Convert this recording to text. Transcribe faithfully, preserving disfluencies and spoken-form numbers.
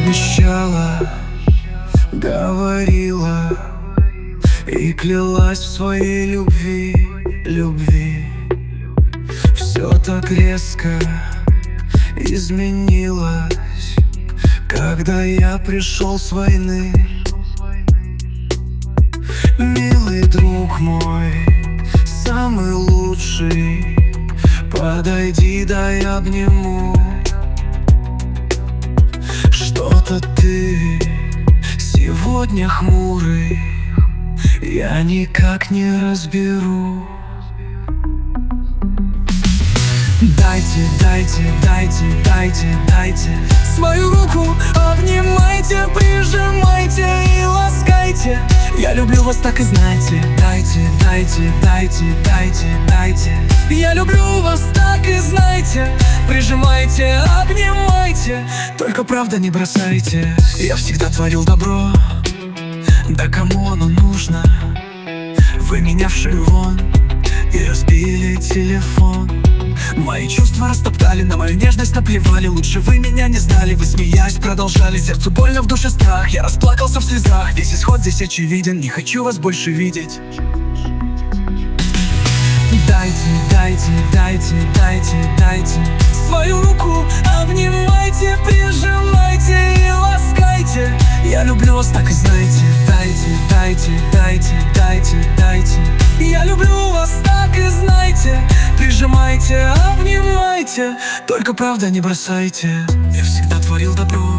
обещала, говорила и клялась в своей любви, любви. Все так резко изменилось, когда я пришел с войны. Милый друг мой, самый лучший, подойди, дай обниму. Что-то ты сегодня хмурый, я никак не разберу. Дайте, дайте, дайте, дайте, дайте свою руку, обнимайте, прижимайте и ласкайте. Я люблю вас, так и знайте. Дайте, дайте, дайте, дайте, дайте. Я люблю вас, так и знайте. Прижимайте, обнимайте, только правда не бросайте. Я всегда творил добро, да кому оно нужно? Вы меня вшили вон и разбили телефон. Мои чувства растоптали, на мою нежность наплевали. Лучше вы меня не знали, вы смеясь продолжали. Сердцу больно, в душе страх, я расплакался в слезах. Весь исход здесь очевиден, не хочу вас больше видеть. Дайте, дайте, дайте, дайте, дайте свою руку, обнимайте, прижимайте и ласкайте. Я люблю вас, так и знайте. Дайте, дайте, дайте, дайте, дайте. Я люблю вас, так и знайте. Прижимайте, обнимайте, только правда не бросайте. Я всегда творил добро,